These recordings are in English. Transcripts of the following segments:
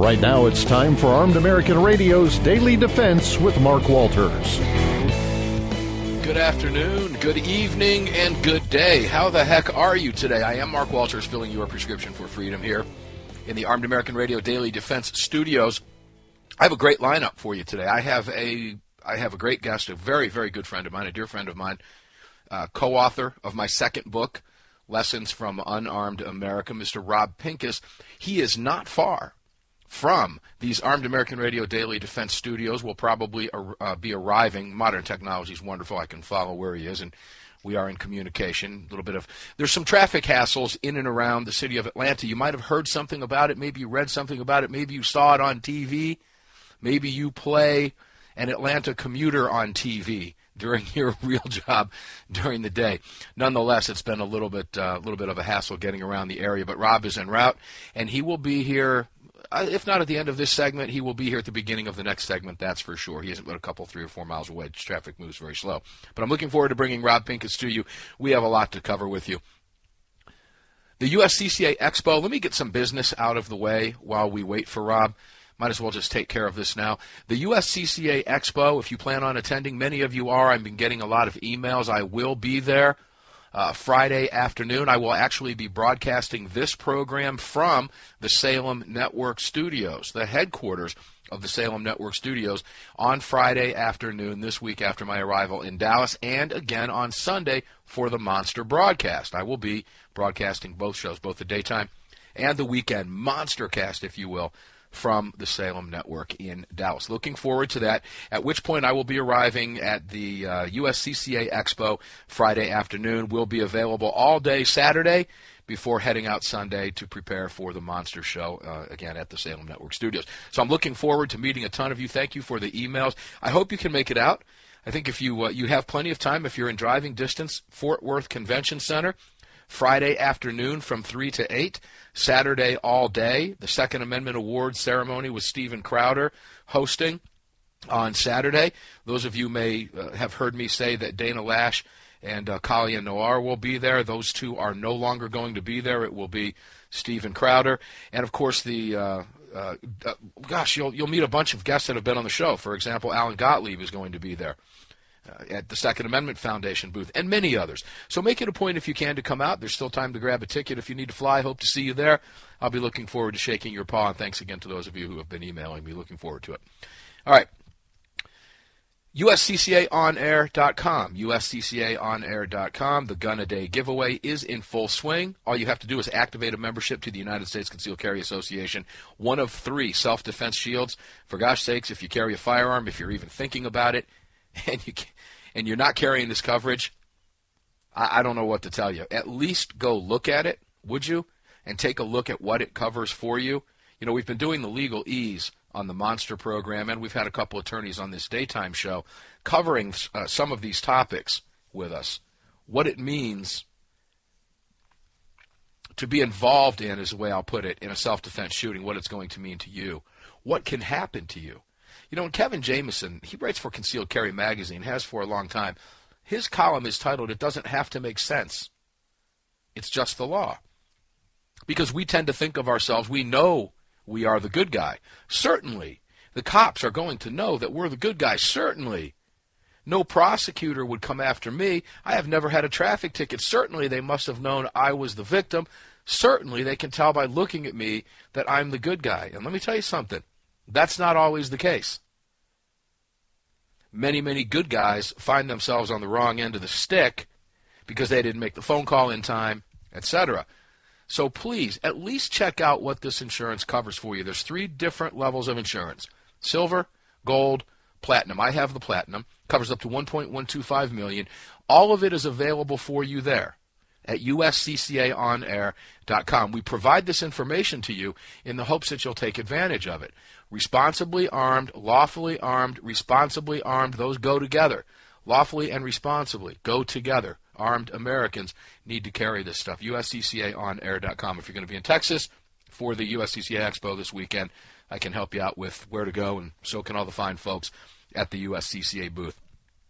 Right now, it's time for Armed American Radio's Daily Defense with Mark Walters. Good afternoon, good evening, and good day. How the heck are you today? I am Mark Walters, filling your prescription for freedom here in the Armed American Radio Daily Defense Studios. I have a great lineup for you today. I have a great guest, a very, very good friend of mine, a dear friend of mine, co-author of my second book, Lessons from Unarmed America, Mr. Rob Pincus. He is not far from these Armed American Radio Daily Defense Studios. Will probably be arriving. Modern technology is wonderful. I can follow where he is, and we are in communication. There's some traffic hassles in and around the city of Atlanta. You might have heard something about it. Maybe you read something about it. Maybe you saw it on TV. Maybe you play an Atlanta commuter on TV during your real job during the day. Nonetheless, it's been a little bit of a hassle getting around the area, but Rob is en route, and he will be here, if not at the end of this segment, he will be here at the beginning of the next segment, that's for sure. He isn't but a couple, 3 or 4 miles away. Traffic moves very slow. But I'm looking forward to bringing Rob Pincus to you. We have a lot to cover with you. The USCCA Expo, let me get some business out of the way while we wait for Rob. Might as well just take care of this now. The USCCA Expo, if you plan on attending, many of you are. I've been getting a lot of emails. I will be there Friday afternoon. I will actually be broadcasting this program from the Salem Network Studios, the headquarters of the Salem Network Studios, on Friday afternoon this week after my arrival in Dallas, and again on Sunday for the Monster broadcast. I will be broadcasting both shows, both the daytime and the weekend Monstercast, if you will, from the Salem Network in Dallas. Looking forward to that, at which point I will be arriving at the USCCA Expo Friday afternoon. We'll be available all day Saturday before heading out Sunday to prepare for the Monster Show, again, at the Salem Network Studios. So I'm looking forward to meeting a ton of you. Thank you for the emails. I hope you can make it out. I think if you have plenty of time, if you're in driving distance, Fort Worth Convention Center, Friday afternoon from 3 to 8, Saturday all day. The Second Amendment Awards ceremony with Steven Crowder hosting on Saturday. Those of you may have heard me say that Dana Lash and Kalia Noir will be there. Those two are no longer going to be there. It will be Steven Crowder. And, of course, you'll meet a bunch of guests that have been on the show. For example, Alan Gottlieb is going to be there at the Second Amendment Foundation booth, and many others. So make it a point if you can to come out. There's still time to grab a ticket if you need to fly. Hope to see you there. I'll be looking forward to shaking your paw, and thanks again to those of you who have been emailing me. Looking forward to it. All right. USCCAOnAir.com. USCCAOnAir.com. The Gun a Day giveaway is in full swing. All you have to do is activate a membership to the United States Concealed Carry Association. One of 3 self-defense shields. For gosh sakes, if you carry a firearm, if you're even thinking about it, and you're not carrying this coverage, I don't know what to tell you. At least go look at it, would you? And take a look at what it covers for you. You know, we've been doing the legal ease on the Monster program, and we've had a couple attorneys on this daytime show covering some of these topics with us. What it means to be involved in, is the way I'll put it, in a self-defense shooting, what it's going to mean to you. What can happen to you? You know, and Kevin Jameson, he writes for Concealed Carry Magazine, has for a long time. His column is titled, "It Doesn't Have to Make Sense. It's Just the Law." Because we tend to think of ourselves, we know we are the good guy. Certainly, the cops are going to know that we're the good guy. Certainly, no prosecutor would come after me. I have never had a traffic ticket. Certainly, they must have known I was the victim. Certainly, they can tell by looking at me that I'm the good guy. And let me tell you something. That's not always the case. Many, many good guys find themselves on the wrong end of the stick because they didn't make the phone call in time, etc. So please, at least check out what this insurance covers for you. There's 3 different levels of insurance: silver, gold, platinum. I have the platinum. Covers up to $1.125 million. All of it is available for you there at USCCAOnAir.com. We provide this information to you in the hopes that you'll take advantage of it. Responsibly armed, lawfully armed, responsibly armed, those go together. Lawfully and responsibly go together. Armed Americans need to carry this stuff. USCCAOnAir.com. If you're going to be in Texas for the USCCA Expo this weekend, I can help you out with where to go, and so can all the fine folks at the USCCA booth.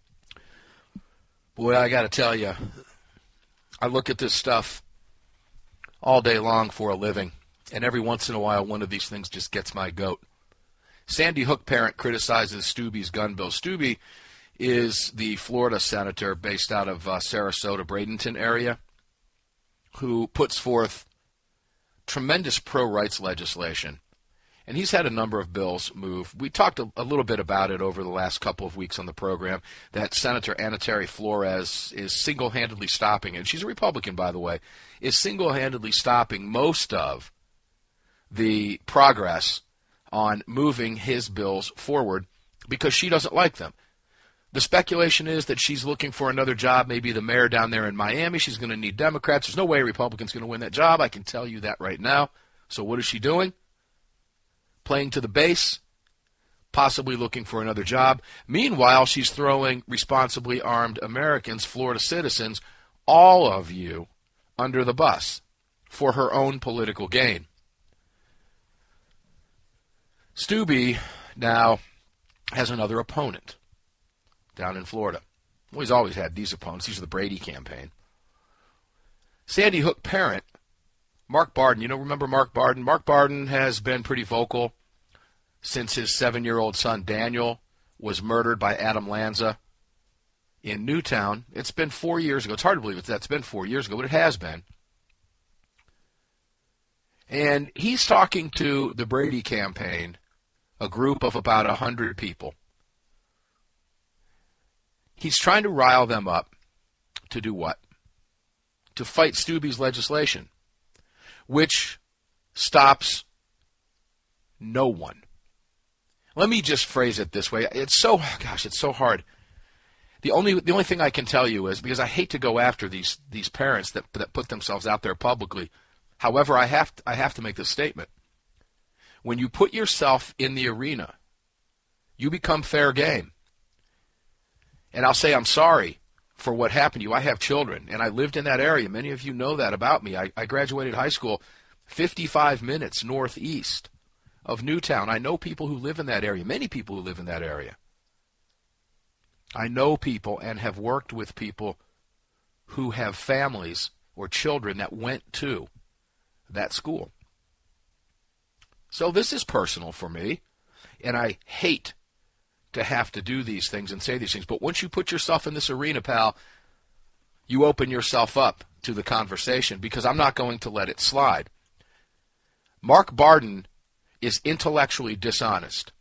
Boy, I got to tell you, I look at this stuff all day long for a living. And every once in a while, one of these things just gets my goat. Sandy Hook parent criticizes Stubbe's gun bill. Stubbe is the Florida senator based out of Sarasota, Bradenton area, who puts forth tremendous pro-rights legislation. And he's had a number of bills move. We talked a little bit about it over the last couple of weeks on the program, that Senator Ana Terry Flores is single-handedly stopping, and she's a Republican, by the way, is single-handedly stopping most of the progress on moving his bills forward because she doesn't like them. The speculation is that she's looking for another job, maybe the mayor down there in Miami. She's going to need Democrats. There's no way a Republican's going to win that job. I can tell you that right now. So what is she doing? Playing to the base, possibly looking for another job. Meanwhile, she's throwing responsibly armed Americans, Florida citizens, all of you, under the bus for her own political gain. Stubbe now has another opponent down in Florida. Well, he's always had these opponents. These are the Brady campaign. Sandy Hook parent, Mark Barden. Remember Mark Barden? Mark Barden has been pretty vocal since his 7-year-old son Daniel was murdered by Adam Lanza in Newtown. It's been 4 years ago. It's hard to believe that's been 4 years ago, but it has been. And he's talking to the Brady campaign, a group of about 100 people. He's trying to rile them up to do what? To fight Stubbe's legislation, which stops no one. Let me just phrase it this way. It's so hard. The only thing I can tell you is, because I hate to go after these parents that put themselves out there publicly. However, I have to make this statement. When you put yourself in the arena, you become fair game. And I'll say I'm sorry for what happened to you. I have children, and I lived in that area. Many of you know that about me. I graduated high school 55 minutes northeast of Newtown. I know people who live in that area, many people who live in that area. I know people and have worked with people who have families or children that went to that school. So this is personal for me, and I hate to have to do these things and say these things. But once you put yourself in this arena, pal, you open yourself up to the conversation, because I'm not going to let it slide. Mark Barden is intellectually dishonest.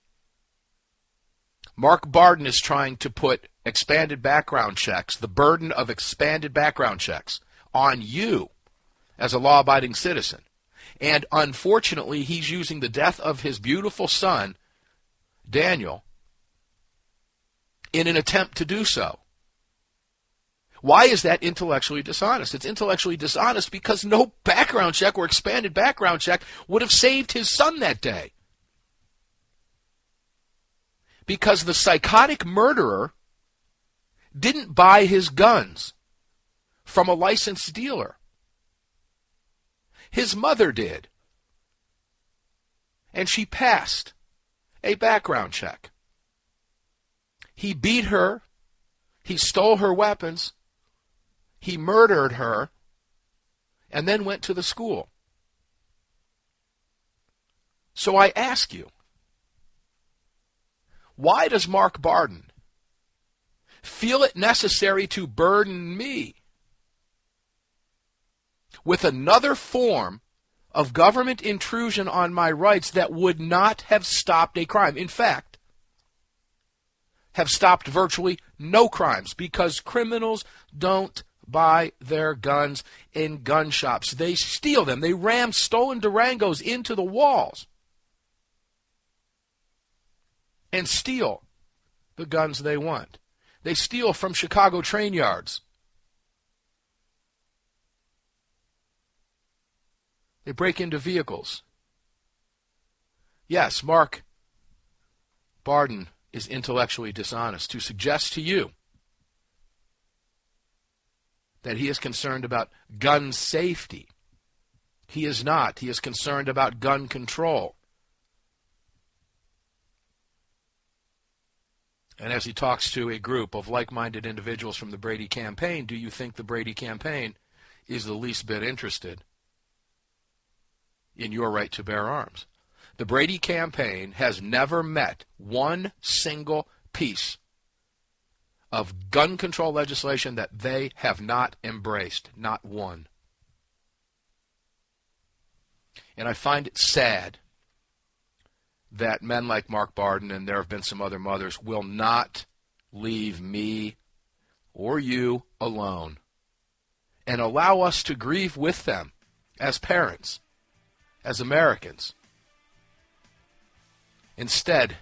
Mark Barden is trying to put expanded background checks, the burden of expanded background checks, on you as a law-abiding citizen. And unfortunately, he's using the death of his beautiful son, Daniel, in an attempt to do so. Why is that intellectually dishonest? It's intellectually dishonest because no background check or expanded background check would have saved his son that day. Because the psychotic murderer didn't buy his guns from a licensed dealer. His mother did. And she passed a background check. He beat her. He stole her weapons. He murdered her. And then went to the school. So I ask you, why does Mark Barden feel it necessary to burden me with another form of government intrusion on my rights that would not have stopped a crime? In fact, have stopped virtually no crimes, because criminals don't buy their guns in gun shops. They steal them. They ram stolen Durangos into the walls and steal the guns they want. They steal from Chicago train yards. They break into vehicles. Yes, Mark Barden is intellectually dishonest to suggest to you that he is concerned about gun safety. He is not. He is concerned about gun control. And as he talks to a group of like-minded individuals from the Brady campaign, do you think the Brady campaign is the least bit interested in your right to bear arms. The Brady campaign has never met one single piece of gun control legislation that they have not embraced, not one. And I find it sad that men like Mark Barden, and there have been some other mothers, will not leave me or you alone and allow us to grieve with them as parents, as Americans. Instead,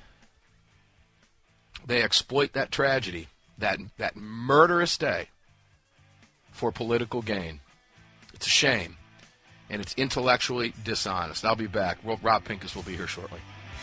they exploit that tragedy, that murderous day, for political gain. It's a shame, and it's intellectually dishonest. I'll be back. Rob Pincus will be here shortly.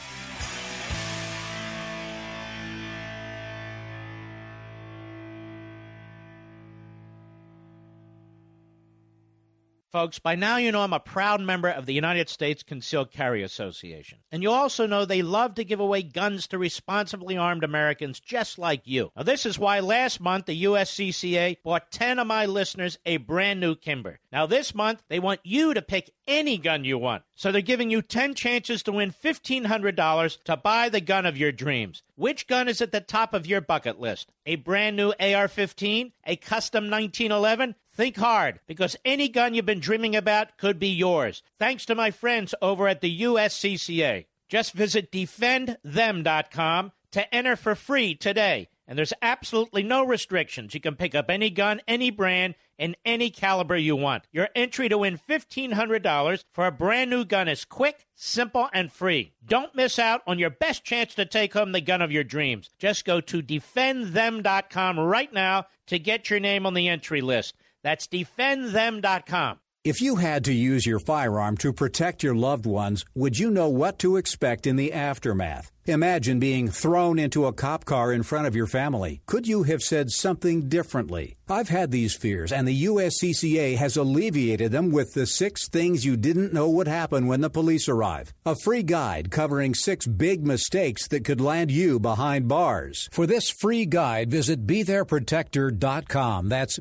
Folks, by now you know I'm a proud member of the United States Concealed Carry Association. And you also know they love to give away guns to responsibly armed Americans just like you. Now, this is why last month the USCCA bought 10 of my listeners a brand new Kimber. Now, this month they want you to pick any gun you want. So they're giving you 10 chances to win $1,500 to buy the gun of your dreams. Which gun is at the top of your bucket list? A brand new AR-15? A custom 1911? Think hard, because any gun you've been dreaming about could be yours, thanks to my friends over at the USCCA. Just visit defendthem.com to enter for free today. And there's absolutely no restrictions. You can pick up any gun, any brand, and any caliber you want. Your entry to win $1,500 for a brand new gun is quick, simple, and free. Don't miss out on your best chance to take home the gun of your dreams. Just go to defendthem.com right now to get your name on the entry list. That's defendthem.com. If you had to use your firearm to protect your loved ones, would you know what to expect in the aftermath? Imagine being thrown into a cop car in front of your family. Could you have said something differently? I've had these fears, and the USCCA has alleviated them with the 6 things you didn't know would happen when the police arrive. A free guide covering 6 big mistakes that could land you behind bars. For this free guide, visit BeThereProtector.com. That's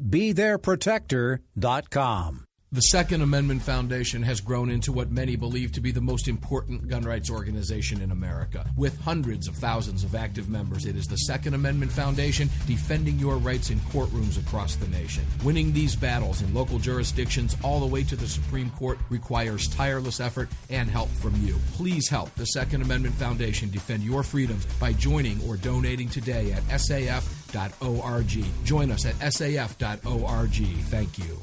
BeThereProtector.com. The Second Amendment Foundation has grown into what many believe to be the most important gun rights organization in America. With hundreds of thousands of active members, it is the Second Amendment Foundation defending your rights in courtrooms across the nation. Winning these battles in local jurisdictions all the way to the Supreme Court requires tireless effort and help from you. Please help the Second Amendment Foundation defend your freedoms by joining or donating today at saf.org. Join us at saf.org. Thank you.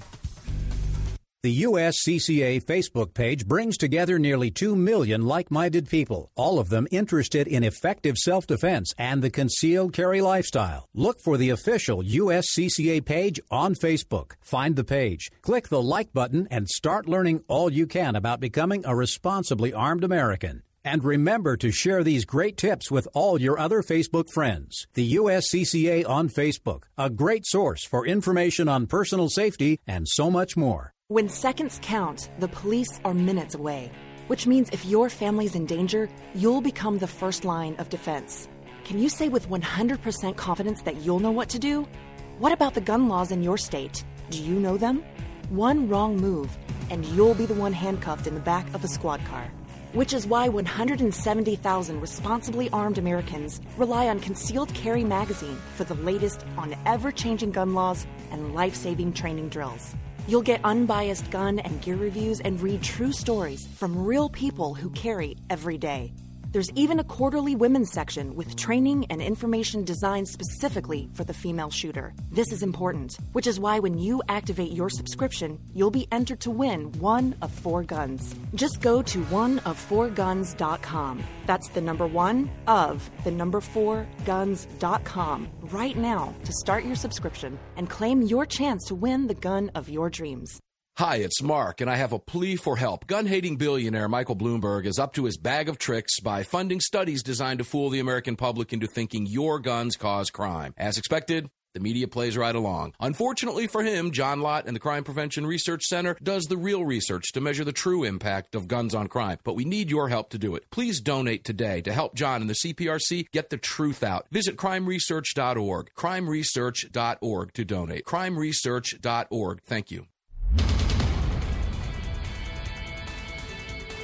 The USCCA Facebook page brings together nearly 2 million like-minded people, all of them interested in effective self-defense and the concealed carry lifestyle. Look for the official USCCA page on Facebook. Find the page, click the like button, and start learning all you can about becoming a responsibly armed American. And remember to share these great tips with all your other Facebook friends. The USCCA on Facebook, a great source for information on personal safety and so much more. When seconds count, the police are minutes away, which means if your family's in danger, you'll become the first line of defense. Can you say with 100% confidence that you'll know what to do? What about the gun laws in your state? Do you know them? One wrong move, and you'll be the one handcuffed in the back of a squad car. Which is why 170,000 responsibly armed Americans rely on Concealed Carry Magazine for the latest on ever-changing gun laws and life-saving training drills. You'll get unbiased gun and gear reviews and read true stories from real people who carry every day. There's even a quarterly women's section with training and information designed specifically for the female shooter. This is important, which is why when you activate your subscription, you'll be entered to win 1 of 4 guns. Just go to oneof4guns.com. That's the number 1 of the number 4guns.com right now to start your subscription and claim your chance to win the gun of your dreams. Hi, it's Mark, and I have a plea for help. Gun-hating billionaire Michael Bloomberg is up to his bag of tricks by funding studies designed to fool the American public into thinking your guns cause crime. As expected, the media plays right along. Unfortunately for him, John Lott and the Crime Prevention Research Center does the real research to measure the true impact of guns on crime. But we need your help to do it. Please donate today to help John and the CPRC get the truth out. Visit crimeresearch.org, crimeresearch.org to donate. crimeresearch.org. Thank you.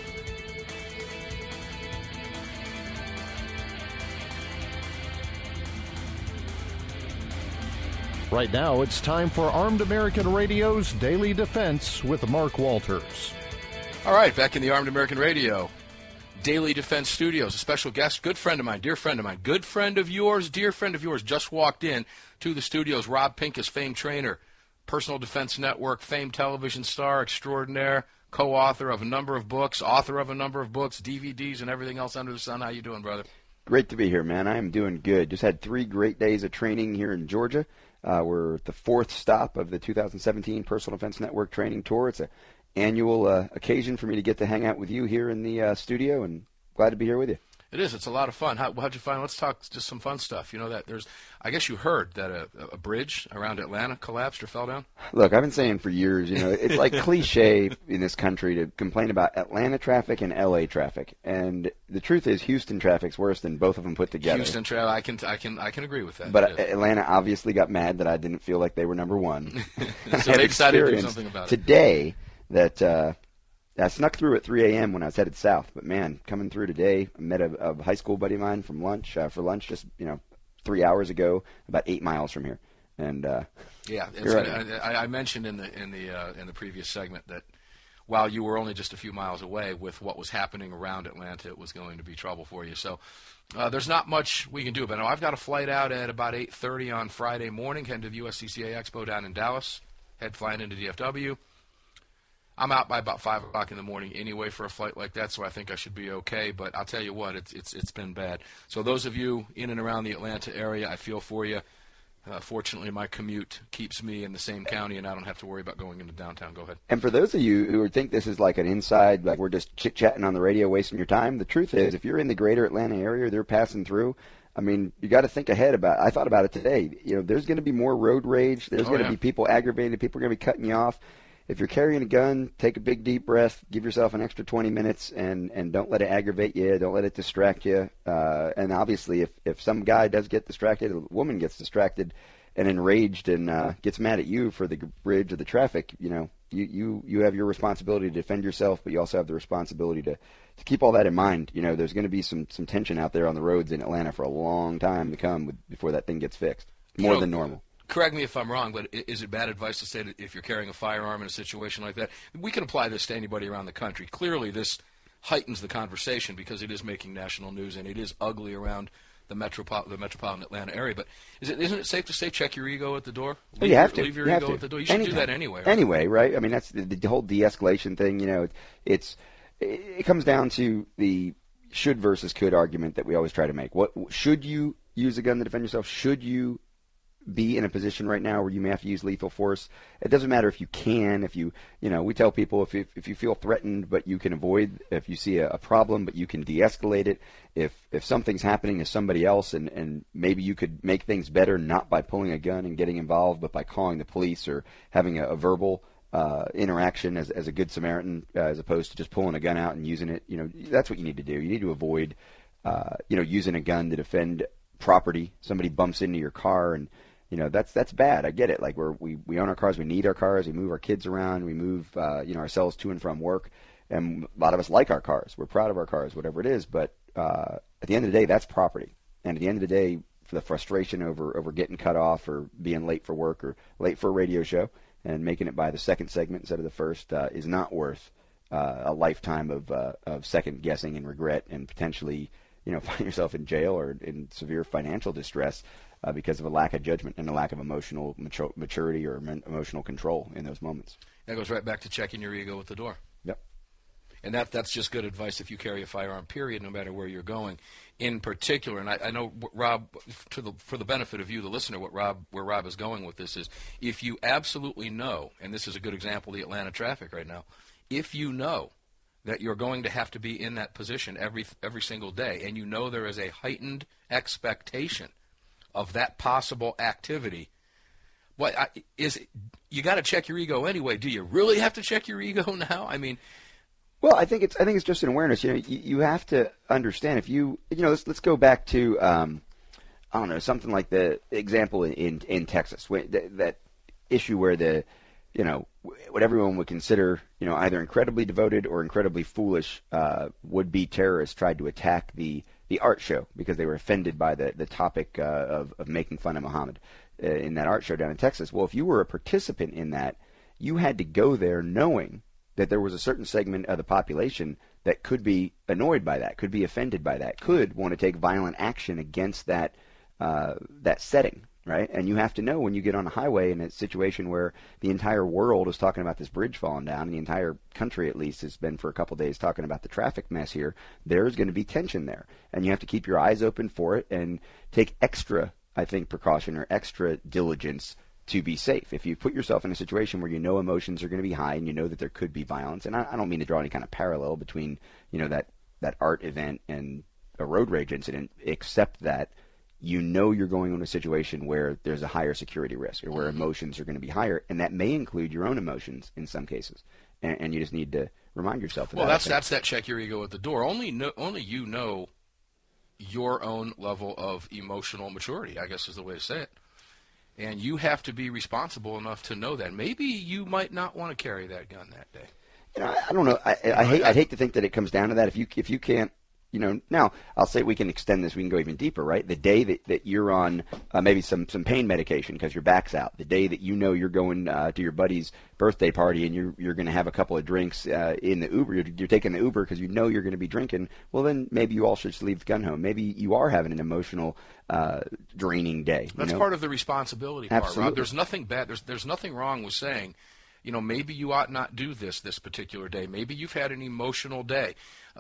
Right now, it's time for Armed American Radio's Daily Defense with Mark Walters. All right, back in the Armed American Radio Daily Defense Studios. A special guest, good friend of mine, dear friend of mine, good friend of yours, dear friend of yours, just walked in to the studios. Rob Pincus, famed trainer, Personal Defense Network, famed television star extraordinaire, co-author of a number of books, author of a number of books, DVDs, and everything else under the sun. How you doing, brother? Great to be here, man. I am doing good. Just had 3 great days of training here in Georgia. We're at the 4th stop of the 2017 Personal Defense Network training tour. It's an annual occasion for me to get to hang out with you here in the studio, and glad to be here with you. It is. It's a lot of fun. How'd you find? Let's talk just some fun stuff. You know that I guess you heard that a bridge around Atlanta collapsed or fell down? Look, I've been saying for years, it's like cliche in this country to complain about Atlanta traffic and LA traffic. And the truth is Houston traffic's worse than both of them put together. Houston traffic, I can agree with that. But Atlanta obviously got mad that I didn't feel like they were number one. So they decided to do something about it. Today that I snuck through at 3 a.m. when I was headed south, but man, coming through today, I met a high school buddy of mine from for lunch just 3 hours ago, about 8 miles from here, and yeah, I mentioned in the previous segment that while you were only just a few miles away, with what was happening around Atlanta, it was going to be trouble for you. So there's not much we can do about it. I've got a flight out at about 8:30 on Friday morning, heading to the USCCA Expo down in Dallas, flying into DFW. I'm out by about 5 o'clock in the morning anyway for a flight like that, so I think I should be okay. But I'll tell you what, it's been bad. So those of you in and around the Atlanta area, I feel for you. Fortunately, my commute keeps me in the same county, and I don't have to worry about going into downtown. Go ahead. And for those of you who think this is like an inside, like we're just chit-chatting on the radio, wasting your time, the truth is, if you're in the greater Atlanta area, they're passing through. I mean, you got to think ahead about it. I thought about it today. There's going to be more road rage. There's going to be people aggravated. People are going to be cutting you off. If you're carrying a gun, take a big, deep breath, give yourself an extra 20 minutes, and don't let it aggravate you. Don't let it distract you. And obviously, if some guy does get distracted, a woman gets distracted and enraged and gets mad at you for the bridge or the traffic, you have your responsibility to defend yourself, but you also have the responsibility to keep all that in mind. There's going to be some tension out there on the roads in Atlanta for a long time to come before that thing gets fixed, more than normal. Correct me if I'm wrong, but is it bad advice to say that if you're carrying a firearm in a situation like that? We can apply this to anybody around the country. Clearly, this heightens the conversation because it is making national news and it is ugly around the metropolitan Atlanta area. But isn't it safe to say check your ego at the door? You have to. Leave your ego at the door. You should do that anyway. Right? Anyway, right? I mean, that's the whole de-escalation thing. It comes down to the should versus could argument that we always try to make. What should you use a gun to defend yourself? Should you be in a position right now where you may have to use lethal force? It doesn't matter if you can, we tell people if you feel threatened but you can avoid, if you see a problem but you can de-escalate it, if something's happening to somebody else and maybe you could make things better not by pulling a gun and getting involved but by calling the police or having a verbal interaction as a good Samaritan as opposed to just pulling a gun out and using it, that's what you need to do. You need to avoid using a gun to defend property. Somebody bumps into your car and that's bad. I get it. Like we own our cars, we need our cars, we move our kids around, we move ourselves to and from work, and a lot of us like our cars. We're proud of our cars, whatever it is. But at the end of the day, that's property. And at the end of the day, for the frustration over getting cut off or being late for work or late for a radio show and making it by the second segment instead of the first is not worth a lifetime of second guessing and regret and potentially find yourself in jail or in severe financial distress. Because of a lack of judgment and a lack of emotional maturity or emotional control in those moments. That goes right back to checking your ego at the door. Yep. And that's just good advice if you carry a firearm, period, no matter where you're going. In particular, and I know, Rob, for the benefit of you, the listener, where Rob is going with this is, if you absolutely know, and this is a good example of the Atlanta traffic right now, if you know that you're going to have to be in that position every single day, and you know there is a heightened expectation of that possible activity, you got to check your ego anyway. Do you really have to check your ego now? I mean, well, I think it's just an awareness. You have to understand if let's go back to I don't know, something like the example in Texas, that issue where what everyone would consider either incredibly devoted or incredibly foolish would-be terrorists tried to attack the art show because they were offended by the topic of making fun of Muhammad. in that art show down in Texas. Well, if you were a participant in that, you had to go there knowing that there was a certain segment of the population that could be annoyed by that, could be offended by that, could want to take violent action against that setting, right? And you have to know when you get on a highway in a situation where the entire world is talking about this bridge falling down, and the entire country at least has been for a couple of days talking about the traffic mess here, there's going to be tension there. And you have to keep your eyes open for it and take extra, I think, precaution or extra diligence to be safe. If you put yourself in a situation where you know emotions are going to be high and you know that there could be violence, and I don't mean to draw any kind of parallel between, that art event and a road rage incident, except that you know you're going in a situation where there's a higher security risk or where emotions are going to be higher, and that may include your own emotions in some cases. And you just need to remind yourself of that. Well, that's that check your ego at the door. Only you know your own level of emotional maturity, I guess is the way to say it. And you have to be responsible enough to know that. Maybe you might not want to carry that gun that day. I don't know. I'd hate to think that it comes down to that. If you can't, now I'll say we can extend this. We can go even deeper, right? The day that you're on maybe some pain medication because your back's out. The day that you're going to your buddy's birthday party and you're going to have a couple of drinks in the Uber. You're taking the Uber because you know you're going to be drinking. Well, then maybe you all should just leave the gun home. Maybe you are having an emotional draining day. That's part of the responsibility part, Absolutely. Rob. There's nothing bad. There's nothing wrong with saying, maybe you ought not do this particular day. Maybe you've had an emotional day.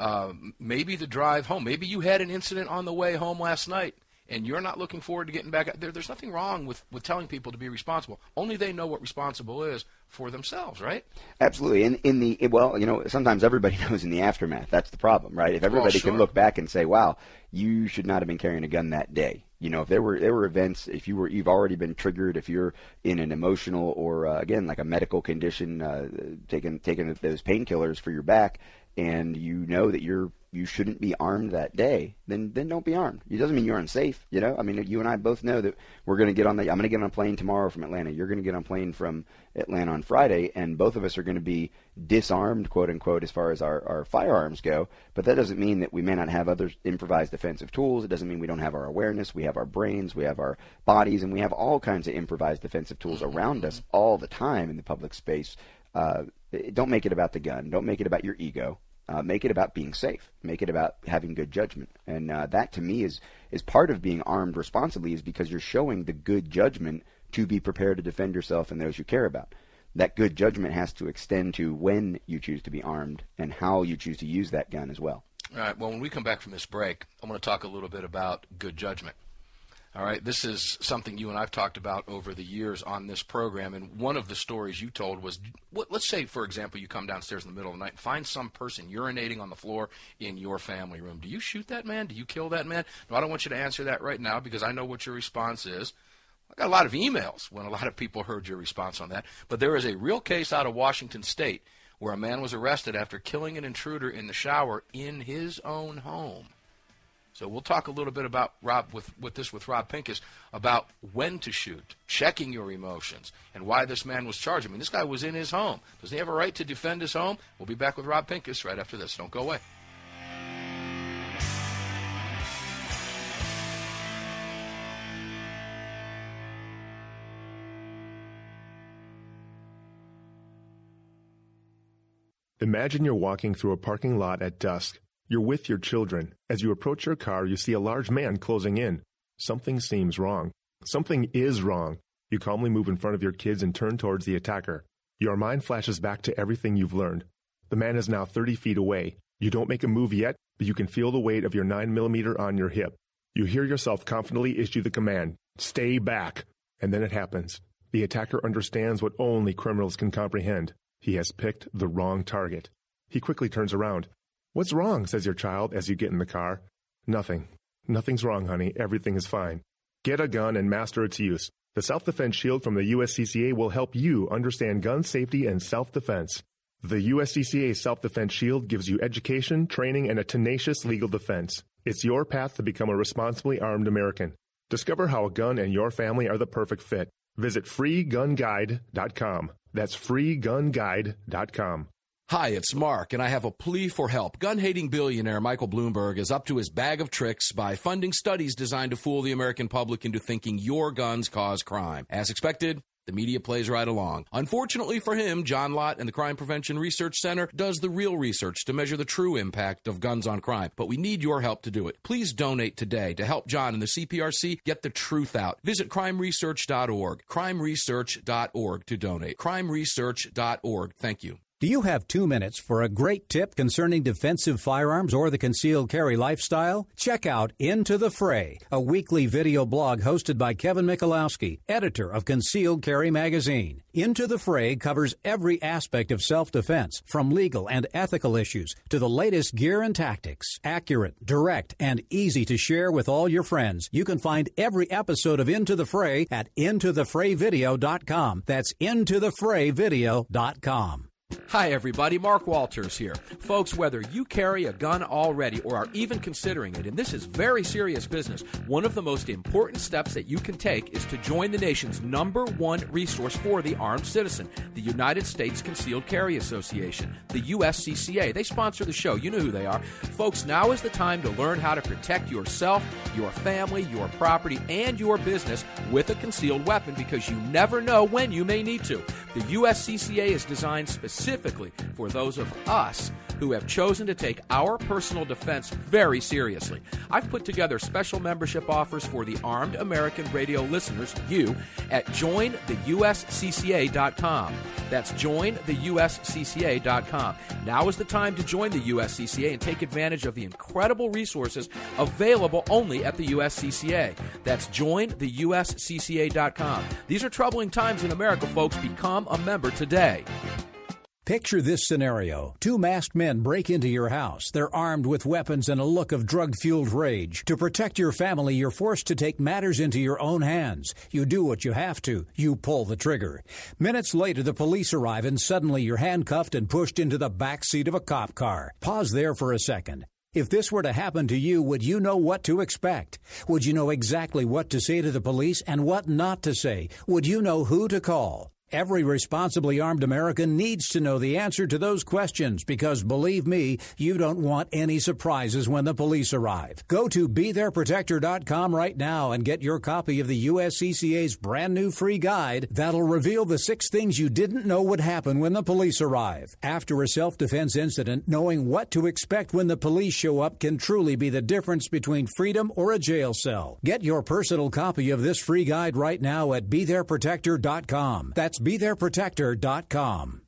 Maybe the drive home. Maybe you had an incident on the way home last night, and you're not looking forward to getting back. There's nothing wrong with telling people to be responsible. Only they know what responsible is for themselves, right? Absolutely. Sometimes everybody knows in the aftermath. That's the problem, right? If everybody can look back and say, wow, you should not have been carrying a gun that day. If there were events, if you've already been triggered, if you're in an emotional or again like a medical condition, taking those painkillers for your back, and you know that you shouldn't be armed that day, then don't be armed. It doesn't mean you're unsafe. You and I both know that we're going to get on I'm going to get on a plane tomorrow from Atlanta. You're going to get on a plane from Atlanta on Friday, and both of us are going to be disarmed, quote unquote, as far as our firearms go. But that doesn't mean that we may not have other improvised defensive tools. It doesn't mean we don't have our awareness. We have our brains, we have our bodies, and we have all kinds of improvised defensive tools around us all the time in the public space. Don't make it about the gun. Don't make it about your ego. Make it about being safe. Make it about having good judgment. And that, to me, is part of being armed responsibly, is because you're showing the good judgment to be prepared to defend yourself and those you care about. That good judgment has to extend to when you choose to be armed and how you choose to use that gun as well. All right. Well, when we come back from this break, I'm going to talk a little bit about good judgment. All right, this is something you and I've talked about over the years on this program, and one of the stories you told was, let's say, for example, you come downstairs in the middle of the night and find some person urinating on the floor in your family room. Do you shoot that man? Do you kill that man? No, I don't want you to answer that right now because I know what your response is. I got a lot of emails when a lot of people heard your response on that, but there is a real case out of Washington State where a man was arrested after killing an intruder in the shower in his own home. So we'll talk a little bit about Rob with Rob Pincus about when to shoot, checking your emotions, and why this man was charged. I mean, this guy was in his home. Does he have a right to defend his home? We'll be back with Rob Pincus right after this. Don't go away. Imagine you're walking through a parking lot at dusk. You're with your children. As you approach your car, you see a large man closing in. Something seems wrong. Something is wrong. You calmly move in front of your kids and turn towards the attacker. Your mind flashes back to everything you've learned. The man is now 30 feet away. You don't make a move yet, but you can feel the weight of your 9mm on your hip. You hear yourself confidently issue the command, "Stay back." And then it happens. The attacker understands what only criminals can comprehend. He has picked the wrong target. He quickly turns around. "What's wrong?" says your child as you get in the car. "Nothing. Nothing's wrong, honey. Everything is fine." Get a gun and master its use. The Self-Defense Shield from the USCCA will help you understand gun safety and self-defense. The USCCA Self-Defense Shield gives you education, training, and a tenacious legal defense. It's your path to become a responsibly armed American. Discover how a gun and your family are the perfect fit. Visit freegunguide.com. That's freegunguide.com. Hi, it's Mark, and I have a plea for help. Gun-hating billionaire Michael Bloomberg is up to his bag of tricks by funding studies designed to fool the American public into thinking your guns cause crime. As expected, the media plays right along. Unfortunately for him, John Lott and the Crime Prevention Research Center does the real research to measure the true impact of guns on crime. But we need your help to do it. Please donate today to help John and the CPRC get the truth out. Visit crimeresearch.org, crimeresearch.org to donate. crimeresearch.org. Thank you. Do you have 2 minutes for a great tip concerning defensive firearms or the concealed carry lifestyle? Check out Into the Fray, a weekly video blog hosted by Kevin Michalowski, editor of Concealed Carry magazine. Into the Fray covers every aspect of self-defense, from legal and ethical issues to the latest gear and tactics. Accurate, direct, and easy to share with all your friends. You can find every episode of Into the Fray at intothefrayvideo.com. That's intothefrayvideo.com. Hi, everybody. Mark Walters here. Folks, whether you carry a gun already or are even considering it, and this is very serious business, one of the most important steps that you can take is to join the nation's #1 resource for the armed citizen, the United States Concealed Carry Association, the USCCA. They sponsor the show. You know who they are. Folks, now is the time to learn how to protect yourself, your family, your property, and your business with a concealed weapon, because you never know when you may need to. The USCCA is designed specifically for those of us who have chosen to take our personal defense very seriously. I've put together special membership offers for the Armed American Radio listeners, you, at jointheuscca.com. That's jointheuscca.com. Now is the time to join the USCCA and take advantage of the incredible resources available only at the USCCA. That's jointheuscca.com. These are troubling times in America, folks. Become a member today. Picture this scenario. 2 masked men break into your house. They're armed with weapons and a look of drug-fueled rage. To protect your family, you're forced to take matters into your own hands. You do what you have to. You pull the trigger. Minutes later, the police arrive, and suddenly you're handcuffed and pushed into the back seat of a cop car. Pause there for a second. If this were to happen to you, would you know what to expect? Would you know exactly what to say to the police and what not to say? Would you know who to call? Every responsibly armed American needs to know the answer to those questions, because, believe me, you don't want any surprises when the police arrive. Go to BeThereProtector.com right now and get your copy of the USCCA's brand new free guide that'll reveal the 6 things you didn't know would happen when the police arrive. After a self-defense incident, knowing what to expect when the police show up can truly be the difference between freedom or a jail cell. Get your personal copy of this free guide right now at BeThereProtector.com. That's BeThereProtector.com.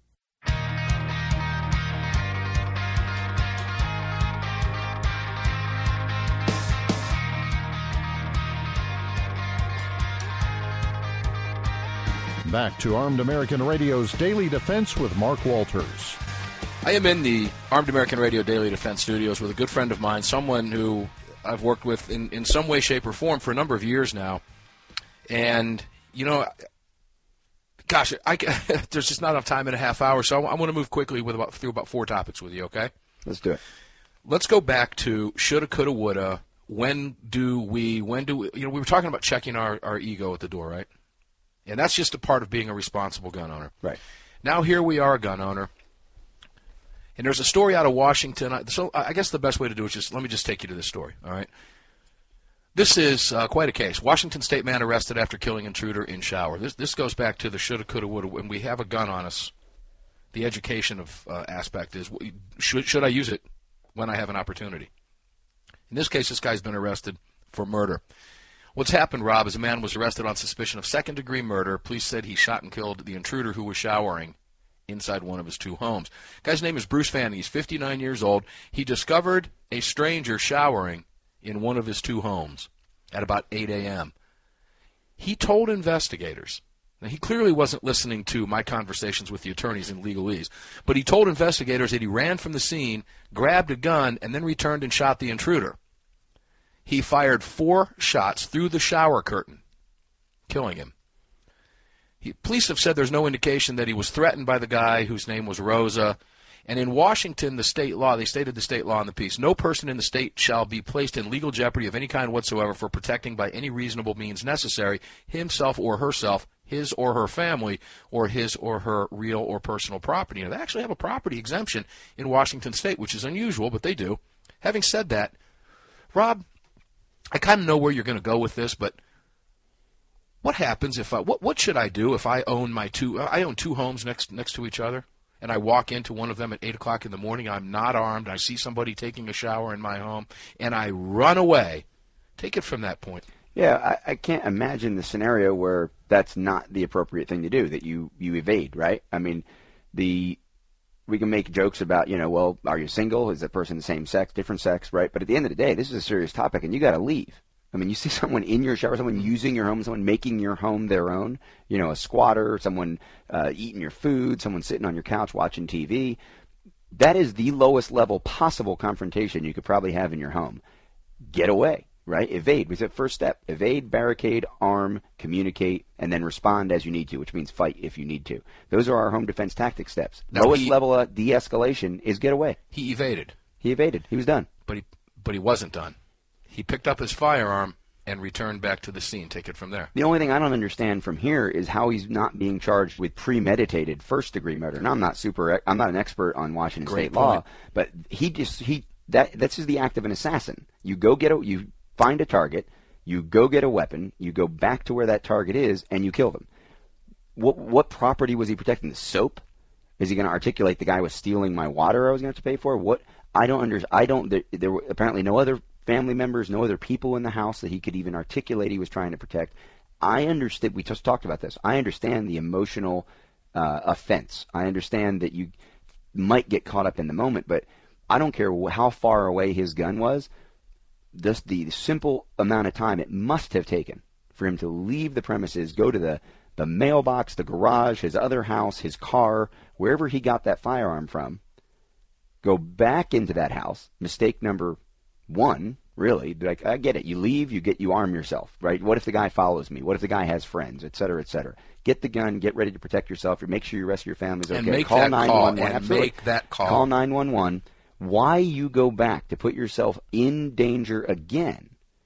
Back to Armed American Radio's Daily Defense with Mark Walters. I am in the Armed American Radio Daily Defense studios with a good friend of mine, someone who I've worked with in some way, shape, or form for a number of years now. And, you know, gosh, there's just not enough time in a half hour, so I want to move quickly through about 4 topics with you, okay? Let's do it. Let's go back to shoulda, coulda, woulda. When do we, you know, we were talking about checking our ego at the door, right? And that's just a part of being a responsible gun owner. Right. Now here we are, a gun owner. And there's a story out of Washington. So I guess the best way to do it is let me just take you to this story, all right? This is quite a case. Washington State man arrested after killing intruder in shower. This goes back to the shoulda, coulda, woulda. When we have a gun on us, the education of aspect is, should I use it when I have an opportunity? In this case, this guy's been arrested for murder. What's happened, Rob, is a man was arrested on suspicion of second-degree murder. Police said he shot and killed the intruder who was showering inside one of his 2 homes. The guy's name is Bruce Fanning. He's 59 years old. He discovered a stranger showering in one of his 2 homes at about 8 a.m. He told investigators, now he clearly wasn't listening to my conversations with the attorneys in legalese, but he told investigators that he ran from the scene, grabbed a gun, and then returned and shot the intruder. He fired 4 shots through the shower curtain, killing him. Police have said there's no indication that he was threatened by the guy whose name was Rosa. And in Washington, the state law, they stated the state law in the piece, no person in the state shall be placed in legal jeopardy of any kind whatsoever for protecting by any reasonable means necessary himself or herself, his or her family or his or her real or personal property. Now, they actually have a property exemption in Washington State, which is unusual, but they do. Having said that, Rob, I kind of know where you're going to go with this, but what happens if what should I do if I own I own two homes next to each other, and I walk into one of them at 8 o'clock in the morning, I'm not armed, I see somebody taking a shower in my home, and I run away? Take it from that point. Yeah, I can't imagine the scenario where that's not the appropriate thing to do, that you evade, right? I mean, we can make jokes about, well, are you single? Is that person the same sex, different sex, right? But at the end of the day, this is a serious topic, and you got to leave. I mean, you see someone in your shower, someone using your home, someone making your home their own, a squatter, someone eating your food, someone sitting on your couch watching TV. That is the lowest level possible confrontation you could probably have in your home. Get away, right? Evade. We said first step. Evade, barricade, arm, communicate, and then respond as you need to, which means fight if you need to. Those are our home defense tactic steps. Now lowest level of de-escalation is get away. He evaded. He was done. But he wasn't done. He picked up his firearm and returned back to the scene. Take it from there. The only thing I don't understand from here is how he's not being charged with premeditated first-degree murder. Now, I'm not an expert on Washington State law, but that's just the act of an assassin. You find a target, you go get a weapon, you go back to where that target is, and you kill them. What property was he protecting? The soap? Is he going to articulate the guy was stealing my water I was going to have to pay for? What? I don't understand. There were apparently no other family members, no other people in the house that he could even articulate he was trying to protect. I understand. We just talked about this. I understand the emotional offense. I understand that you might get caught up in the moment, but I don't care how far away his gun was. Just the simple amount of time it must have taken for him to leave the premises, go to the mailbox, the garage, his other house, his car, wherever he got that firearm from, go back into that house. Mistake number one, really. Like, I get it. You leave, you arm yourself, right? What if the guy follows me? What if the guy has friends, et cetera, et cetera? Get the gun, get ready to protect yourself, make sure your rest of your family's okay. And make call that 911. call. And absolutely. Make that call. Call 911. Why you go back to put yourself in danger again?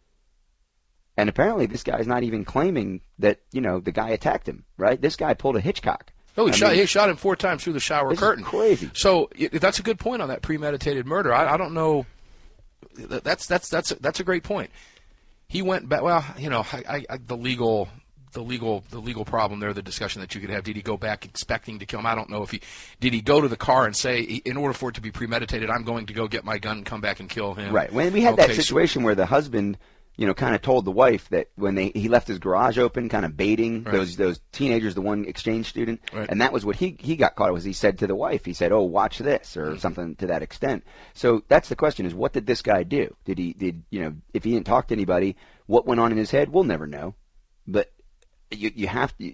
And apparently this guy's not even claiming that, the guy attacked him, right? This guy pulled a Hitchcock. Oh, he shot him 4 times through the shower curtain. Is crazy. So that's a good point on that premeditated murder. I don't know. That's a great point. He went back. Well, the legal problem there, the discussion that you could have. Did he go back expecting to kill him? I don't know if did he go to the car and say, in order for it to be premeditated, I'm going to go get my gun and come back and kill him. Right. When we had that situation where the husband, kind of told the wife that when he left his garage open, kind of baiting those teenagers, the one exchange student, and that was what he got caught with. He said to the wife, he said, "Oh, watch this," or something to that extent. So that's the question: is what did this guy do? Did if he didn't talk to anybody, what went on in his head? We'll never know. But you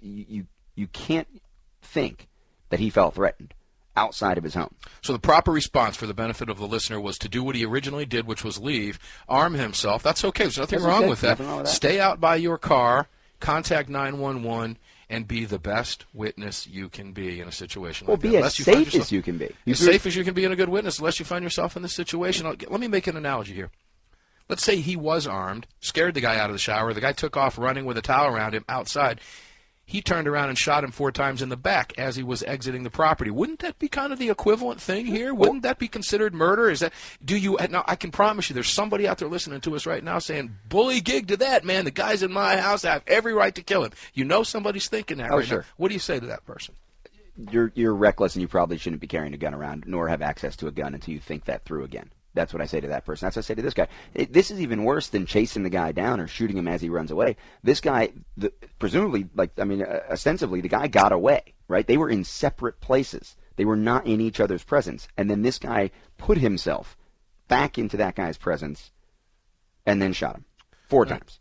can't think that he felt threatened outside of his home. So the proper response, for the benefit of the listener, was to do what he originally did, which was leave, arm himself. That's okay. There's nothing wrong with that. Stay out by your car, contact 911, and be the best witness you can be in a situation like that. Well, be as safe as you can be. As safe as you can be in a good witness, unless you find yourself in this situation. Let me make an analogy here. Let's say he was armed, scared the guy out of the shower. The guy took off running with a towel around him outside. He turned around and shot him 4 times in the back as he was exiting the property. Wouldn't that be kind of the equivalent thing here? Wouldn't that be considered murder? Now, I can promise you there's somebody out there listening to us right now saying, bully gig to that, man. The guy's in my house. I have every right to kill him. Somebody's thinking that right now. What do you say to that person? You're reckless, and you probably shouldn't be carrying a gun around, nor have access to a gun until you think that through again. That's what I say to that person. That's what I say to this guy. This is even worse than chasing the guy down or shooting him as he runs away. This guy, presumably, ostensibly, the guy got away, right? They were in separate places. They were not in each other's presence. And then this guy put himself back into that guy's presence and then shot him 4 times.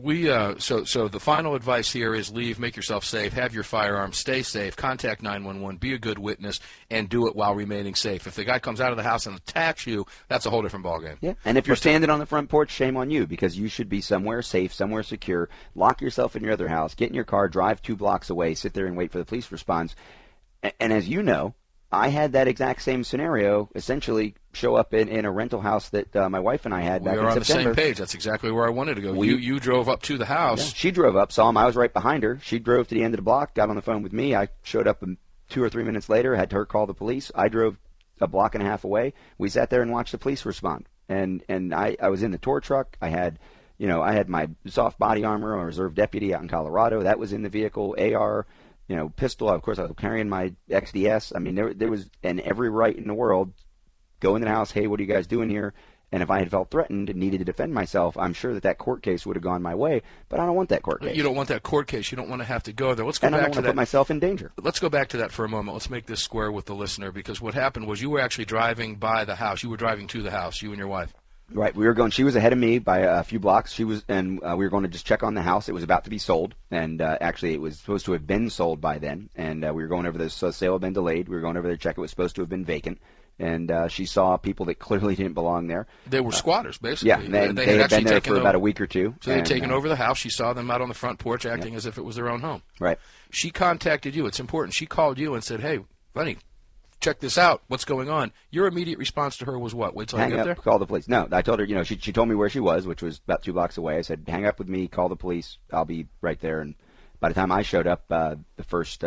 So the final advice here is leave, make yourself safe, have your firearm, stay safe, contact 911, be a good witness, and do it while remaining safe. If the guy comes out of the house and attacks you, that's a whole different ballgame. Yeah, and if you're standing on the front porch, shame on you, because you should be somewhere safe, somewhere secure. Lock yourself in your other house, get in your car, drive 2 blocks away, sit there and wait for the police response. And as you know, I had that exact same scenario essentially show up in a rental house that my wife and I had back in September. We are on the same page. That's exactly where I wanted to go. You drove up to the house. Yeah, she drove up, saw him. I was right behind her. She drove to the end of the block, got on the phone with me. I showed up 2 or 3 minutes later, had her call the police. I drove a block and a half away. We sat there and watched the police respond. And I was in the tour truck. I had my soft body armor. I'm a reserve deputy out in Colorado. That was in the vehicle. AR, pistol. Of course, I was carrying my XDS. I mean, there was every right in the world. Go into the house. Hey, what are you guys doing here? And if I had felt threatened and needed to defend myself, I'm sure that court case would have gone my way. But I don't want that court case. You don't want that court case. You don't want to have to go there. Let's go back to that. And I don't want to put myself in danger. Let's go back to that for a moment. Let's make this square with the listener, because what happened was you were actually driving by the house. You were driving to the house, you and your wife. Right. We were going. She was ahead of me by a few blocks. We were going to just check on the house. It was about to be sold, and actually it was supposed to have been sold by then. And we were going over this. Sale had been delayed. We were going over there to check. It was supposed to have been vacant. And she saw people that clearly didn't belong there. They were squatters, basically. Yeah, they had been there for about a week or two. So they had taken over the house. She saw them out on the front porch acting as if it was their own home. Right. She contacted you. It's important. She called you and said, hey, Lenny, check this out. What's going on? Your immediate response to her was what? Wait till I get there? Call the police. No, I told her, she told me where she was, which was about 2 blocks away. I said, hang up with me, call the police. I'll be right there. And by the time I showed up, the first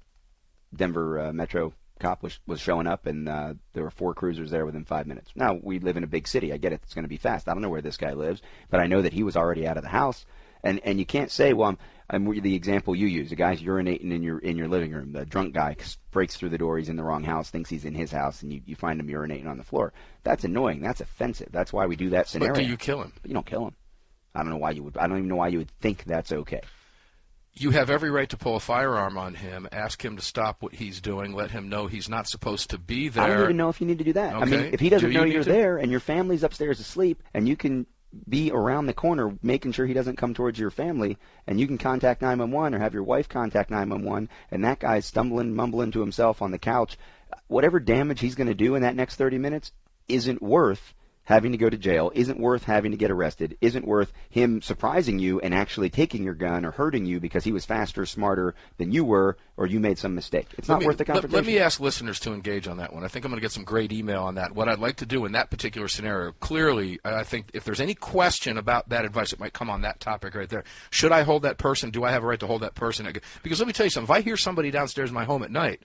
Denver Metro cop was showing up, and there were 4 cruisers there within 5 minutes. Now, we live in a big city. I get it. It's going to be fast. I don't know where this guy lives, but I know that he was already out of the house. And you can't say, well, I'm the example you use. The guy's urinating in your living room. The drunk guy breaks through the door. He's in the wrong house, thinks he's in his house, and you find him urinating on the floor. That's annoying. That's offensive. That's why we do that scenario. But do you kill him? But you don't kill him. I don't know why you would. I don't even know why you would think that's okay. You have every right to pull a firearm on him, ask him to stop what he's doing, let him know he's not supposed to be there. I don't even know if you need to do that. Okay. I mean, if he doesn't know you're there and your family's upstairs asleep and you can be around the corner making sure he doesn't come towards your family, and you can contact 911 or have your wife contact 911, and that guy's stumbling, mumbling to himself on the couch, whatever damage he's going to do in that next 30 minutes isn't worth having to go to jail, isn't worth having to get arrested, isn't worth him surprising you and actually taking your gun or hurting you because he was faster, smarter than you were, or you made some mistake. It's not worth the confrontation. Let me ask listeners to engage on that one. I think I'm going to get some great email on that. What I'd like to do in that particular scenario, clearly, I think if there's any question about that advice, it might come on that topic right there. Should I hold that person? Do I have a right to hold that person? Because let me tell you something. If I hear somebody downstairs in my home at night,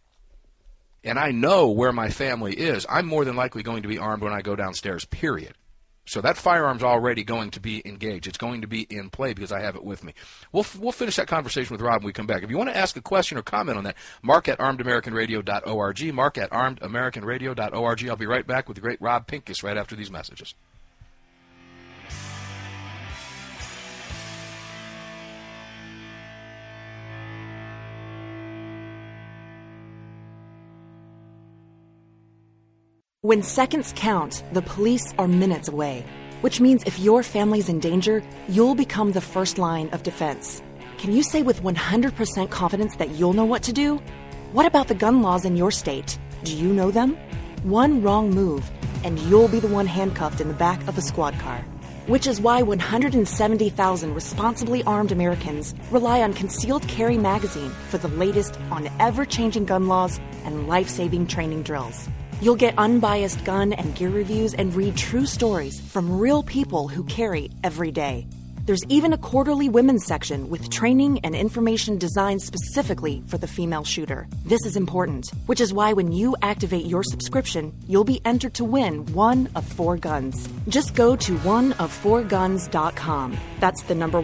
and I know where my family is, I'm more than likely going to be armed when I go downstairs, period. So that firearm's already going to be engaged. It's going to be in play because I have it with me. We'll finish that conversation with Rob when we come back. If you want to ask a question or comment on that, mark at armedamericanradio.org, mark at armedamericanradio.org. I'll be right back with the great Rob Pincus right after these messages. When seconds count, the police are minutes away, which means if your family's in danger, you'll become the first line of defense. Can you say with 100% confidence that you'll know what to do? What about the gun laws in your state? Do you know them? One wrong move, and you'll be the one handcuffed in the back of a squad car. Which is why 170,000 responsibly armed Americans rely on Concealed Carry Magazine for the latest on ever-changing gun laws and life-saving training drills. You'll get unbiased gun and gear reviews and read true stories from real people who carry every day. There's even a quarterly women's section with training and information designed specifically for the female shooter. This is important, which is why when you activate your subscription, you'll be entered to win one of 4 guns. Just go to oneof4guns.com. That's the number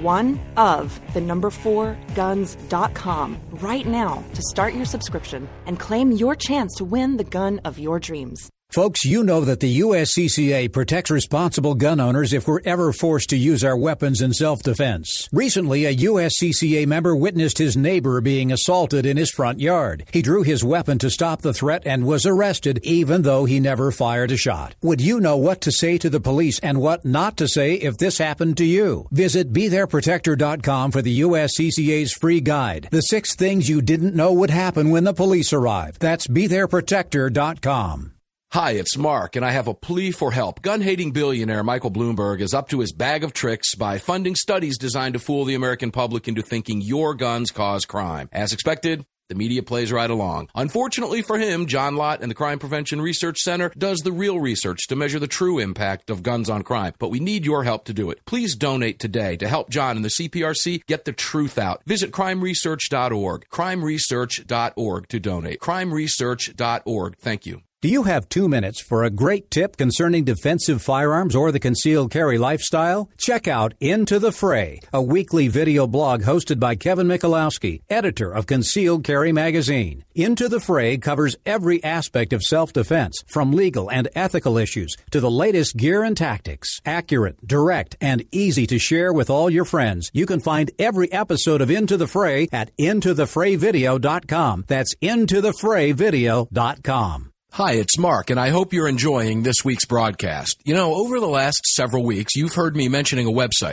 4guns.com right now to start your subscription and claim your chance to win the gun of your dreams. Folks, you know that the USCCA protects responsible gun owners if we're ever forced to use our weapons in self-defense. Recently, a USCCA member witnessed his neighbor being assaulted in his front yard. He drew his weapon to stop the threat and was arrested, even though he never fired a shot. Would you know what to say to the police and what not to say if this happened to you? Visit BeThereProtector.com for the USCCA's free guide. The 6 things you didn't know would happen when the police arrive. That's BeThereProtector.com. Hi, it's Mark, and I have a plea for help. Gun-hating billionaire Michael Bloomberg is up to his bag of tricks by funding studies designed to fool the American public into thinking your guns cause crime. As expected, The media plays right along. Unfortunately for him, John Lott and the Crime Prevention Research Center does the real research to measure the true impact of guns on crime. But we need your help to do it. Please donate today to help John and the CPRC get the truth out. Visit crimeresearch.org. crimeresearch.org to donate. crimeresearch.org. Thank you. Do you have 2 minutes for a great tip concerning defensive firearms or the concealed carry lifestyle? Check out Into the Fray, a weekly video blog hosted by Kevin Michalowski, editor of Concealed Carry magazine. Into the Fray covers every aspect of self-defense, from legal and ethical issues to the latest gear and tactics. Accurate, direct, and easy to share with all your friends. You can find every episode of Into the Fray at intothefrayvideo.com. That's intothefrayvideo.com. Hi, it's Mark, and I hope you're enjoying this week's broadcast. You know, over the last several weeks, you've heard me mentioning a website,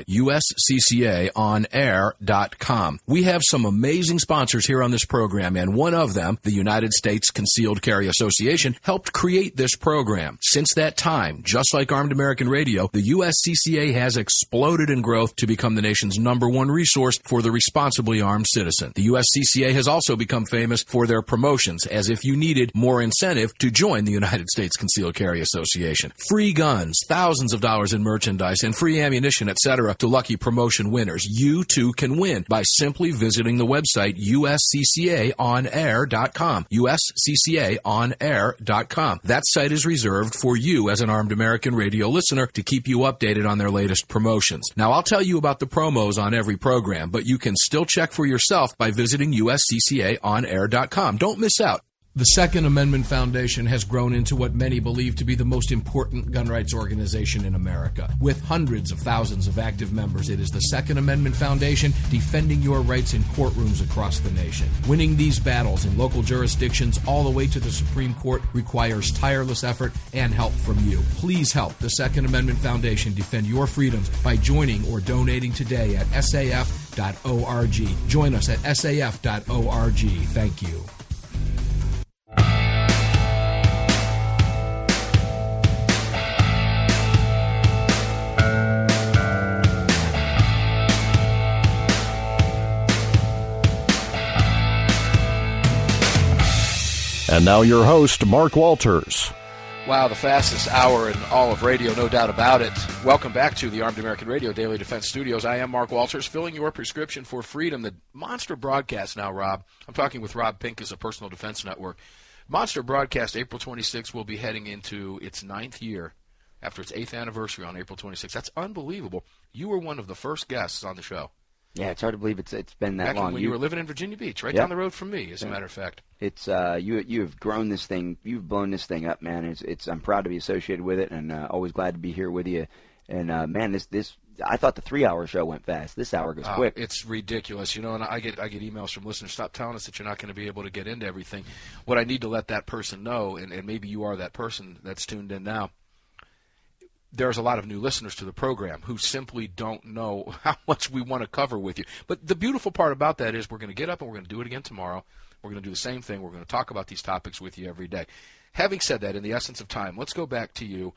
usccaonair.com. We have some amazing sponsors here on this program, and one of them, the United States Concealed Carry Association, helped create this program. Since that time, just like Armed American Radio, the USCCA has exploded in growth to become the nation's #1 resource for the responsibly armed citizen. The USCCA has also become famous for their promotions, as if you needed more incentive to join the United States Concealed Carry Association. Free guns, thousands of dollars in merchandise, and free ammunition, etc. to lucky promotion winners. You too can win by simply visiting the website usccaonair.com. usccaonair.com. That site is reserved for you as an Armed American Radio listener to keep you updated on their latest promotions. Now, I'll tell you about the promos on every program, but you can still check for yourself by visiting usccaonair.com. Don't miss out. The Second Amendment Foundation has grown into what many believe to be the most important gun rights organization in America. With hundreds of thousands of active members, it is the Second Amendment Foundation defending your rights in courtrooms across the nation. Winning these battles in local jurisdictions all the way to the Supreme Court requires tireless effort and help from you. Please help the Second Amendment Foundation defend your freedoms by joining or donating today at saf.org. Join us at saf.org. Thank you. And now your host, Mark Walters. Wow, the fastest hour in all of radio, no doubt about it. Welcome back to the Armed American Radio Daily Defense Studios. I am Mark Walters, filling your prescription for freedom. The monster broadcast now, Rob. I'm talking with Rob Pincus of Personal Defense Network. Monster broadcast, April 26th, will be heading into its 9th year after its 8th anniversary on April 26th. That's unbelievable. You were one of the first guests on the show. Yeah, it's hard to believe it's been that Back long. When you were living in Virginia Beach, right down the road from me, as a matter of fact. It's you have grown this thing, you've blown this thing up, man. I'm proud to be associated with it, and always glad to be here with you. And man, this I thought the 3-hour show went fast. This hour goes quick. It's ridiculous, you know. And I get emails from listeners. Stop telling us that you're not going to be able to get into everything. What I need to let that person know, and maybe you are that person that's tuned in now. There's a lot of new listeners to the program who simply don't know how much we want to cover with you. But the beautiful part about that is we're going to get up and we're going to do it again tomorrow. We're going to do the same thing. We're going to talk about these topics with you every day. Having said that, in the essence of time, let's go back to you.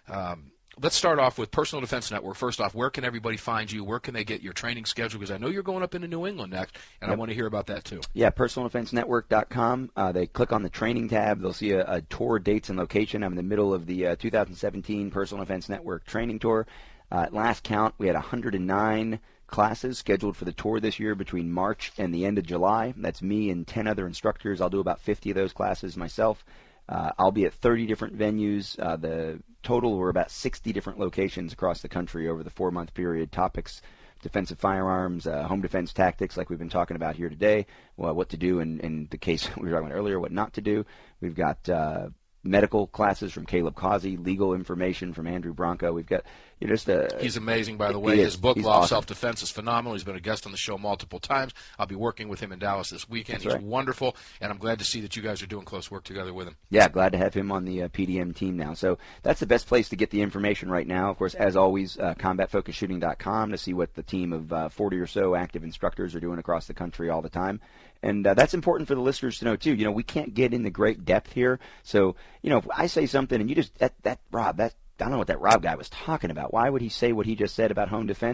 Let's start off with Personal Defense Network. First off, where can everybody find you? Where can they get your training schedule? Because I know you're going up into New England next, and I want to hear about that too. Yeah, personaldefensenetwork.com. They click on the training tab. They'll see a tour, dates, and location. I'm in the middle of the 2017 Personal Defense Network training tour. At last count, we had 109 classes scheduled for the tour this year between March and the end of July. That's me and 10 other instructors. I'll do about 50 of those classes myself. I'll be at 30 different venues. The total were about 60 different locations across the country over the 4-month period. Topics: defensive firearms, home defense tactics like we've been talking about here today, what to do in the case we were talking about earlier, what not to do. We've got medical classes from Caleb Causey, legal information from Andrew Bronco. We've got he's amazing, by the way. His book, Law of Self-Defense, is phenomenal. He's been a guest on the show multiple times. I'll be working with him in Dallas this weekend. He's wonderful, and I'm glad to see that you guys are doing close work together with him. Yeah, glad to have him on the PDM team now. So that's the best place to get the information right now. Of course, as always, combatfocusshooting.com to see what the team of 40 or so active instructors are doing across the country all the time. And that's important for the listeners to know, too. You know, we can't get into great depth here. So, you know, if I say something and you just, Rob, I don't know what that Rob guy was talking about. Why would he say what he just said about home defense?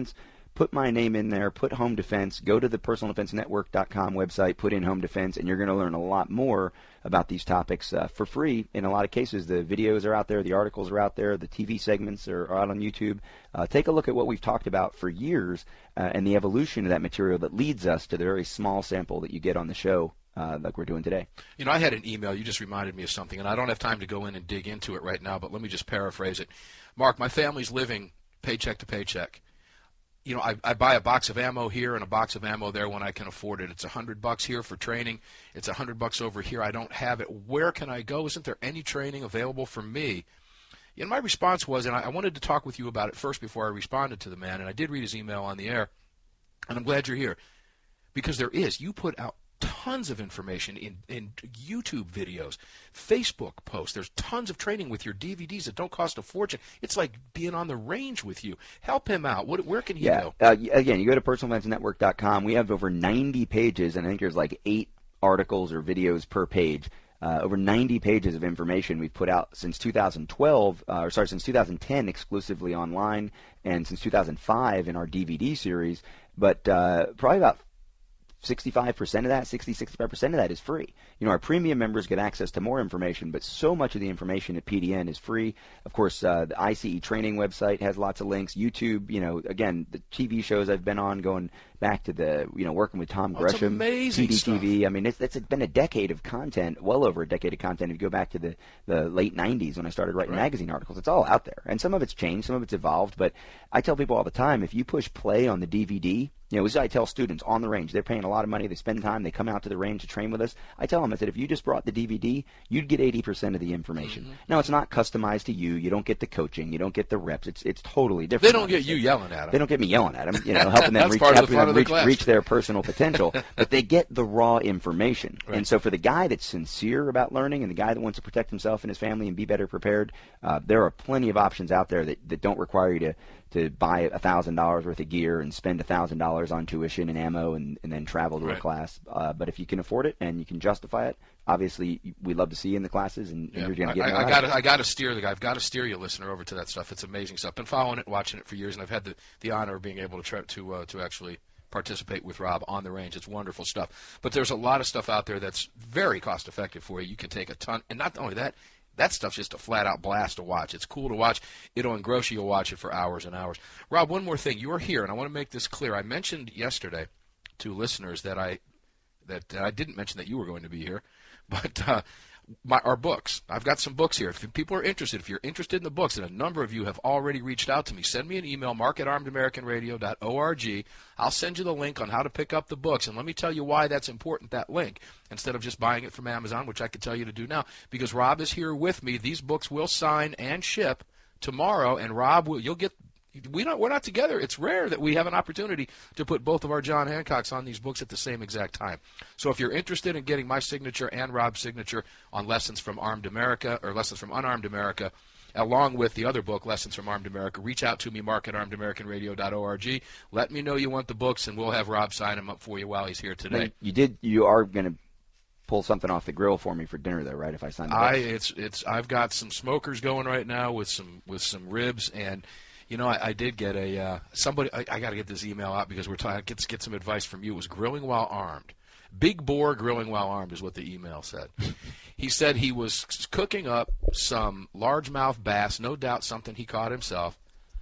put my name in there, put Home Defense, go to the personaldefensenetwork.com website, put in Home Defense, and you're going to learn a lot more about these topics for free. In a lot of cases, the videos are out there, the articles are out there, the TV segments are out on YouTube. Take a look at what we've talked about for years and the evolution of that material that leads us to the very small sample that you get on the show like we're doing today. You know, I had an email. You just reminded me of something, and I don't have time to go in and dig into it right now, but let me just paraphrase it. Mark, my family's living paycheck to paycheck. You know, I buy a box of ammo here and a box of ammo there when I can afford it. It's $100 here for training. It's $100 over here. I don't have it. Where can I go? Isn't there any training available for me? And my response was, and I wanted to talk with you about it first before I responded to the man, and I did read his email on the air, and I'm glad you're here, because there is. You put out tons of information in YouTube videos, Facebook posts. There's tons of training with your DVDs that don't cost a fortune. It's like being on the range with you. Help him out. Where can he go? Again, you go to personaldefensenetwork.com. We have over 90 pages, and I think there's like 8 articles or videos per page. Over 90 pages of information we've put out since since 2010 exclusively online, and since 2005 in our DVD series. But probably about 65% of that, 65% of that is free. You know, our premium members get access to more information, but so much of the information at PDN is free. Of course, the ICE training website has lots of links. YouTube, you know, again, the TV shows I've been on, going back to the, you know, working with Tom Gresham, PDTV. I mean, it's been a decade of content, well over a decade of content. If you go back to the late 90s when I started writing magazine articles, it's all out there. And some of it's changed, some of it's evolved. But I tell people all the time, if you push play on the DVD, you know, as I tell students on the range, they're paying a lot of money, they spend time, they come out to the range to train with us. I tell them, I said, if you just brought the DVD, you'd get 80% of the information. Mm-hmm. Now, it's not customized to you. You don't get the coaching. You don't get the reps. It's totally different. They don't get you yelling at them. They don't get me yelling at them, you know, helping them reach their personal potential. But they get the raw information. Right. And so for the guy that's sincere about learning and the guy that wants to protect himself and his family and be better prepared, there are plenty of options out there that don't require you to buy $1,000 worth of gear and spend $1,000 on tuition and ammo and then travel to a class. But if you can afford it and you can justify it, obviously we'd love to see you in the classes, and you're going to get more out of it. I got to steer the guy. I've got to steer you, listener, over to that stuff. It's amazing stuff. Been following it, watching it for years, and I've had the honor of being able to actually participate with Rob on the range. It's wonderful stuff. But there's a lot of stuff out there that's very cost effective for you. You can take a ton, and not only that. That stuff's just a flat-out blast to watch. It's cool to watch. It'll engross you. You'll watch it for hours and hours. Rob, one more thing. You're here, and I want to make this clear. I mentioned yesterday to listeners that I didn't mention that you were going to be here, but our books. I've got some books here. If people are interested, if you're interested in the books, and a number of you have already reached out to me, send me an email, mark@armedamericanradio.org. I'll send you the link on how to pick up the books, and let me tell you why that's important, that link, instead of just buying it from Amazon, which I could tell you to do now, because Rob is here with me. These books will sign and ship tomorrow, and Rob, you'll get. We're not together. It's rare that we have an opportunity to put both of our John Hancocks on these books at the same exact time. So if you're interested in getting my signature and Rob's signature on Lessons from Armed America or Lessons from Unarmed America, along with the other book, Lessons from Armed America, reach out to me, mark@armedamericanradio.org. Let me know you want the books, and we'll have Rob sign them up for you while he's here today. You are going to pull something off the grill for me for dinner, though, right? If I sign the books. I've got some smokers going right now with some ribs, and you know, I did get somebody. I got to get this email out because we're trying to get some advice from you. It was grilling while armed. Big Boar grilling while armed is what the email said. He said he was cooking up some largemouth bass, no doubt something he caught himself.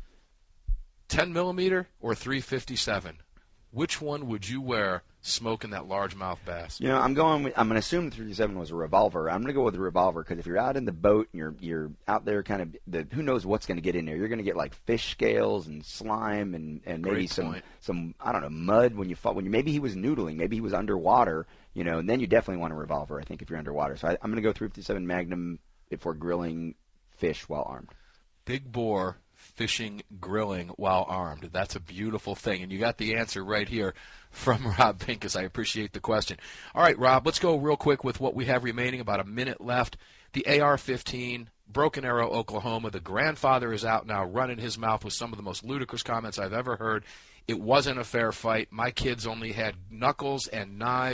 10 millimeter or 357. Which one would you wear smoking that largemouth bass? You know, I'm going to assume the 357 was a revolver. I'm going to go with the revolver because if you're out in the boat and you're out there kind of, who knows what's going to get in there. You're going to get like fish scales and slime and maybe some I don't know, mud when you maybe he was noodling, maybe he was underwater, you know, and then you definitely want a revolver, I think, if you're underwater. So I'm going to go 357 Magnum for grilling fish while armed. Big Boar fishing, grilling while armed. That's a beautiful thing. And you got the answer right here from Rob Pincus. I appreciate the question. All right, Rob, let's go real quick with what we have remaining, about a minute left. The AR-15, Broken Arrow, Oklahoma. The grandfather is out now running his mouth with some of the most ludicrous comments I've ever heard. It wasn't a fair fight. My kids only had knuckles and knives.